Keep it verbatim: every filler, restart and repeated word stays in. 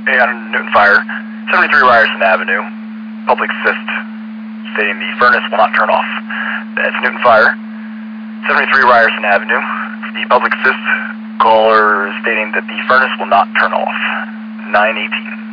Hey, on Newton Fire, seventy-three Ryerson Avenue, public assist stating the furnace will not turn off. That's Newton Fire, seventy-three Ryerson Avenue, the public assist caller stating that the furnace will not turn off. nine eighteen.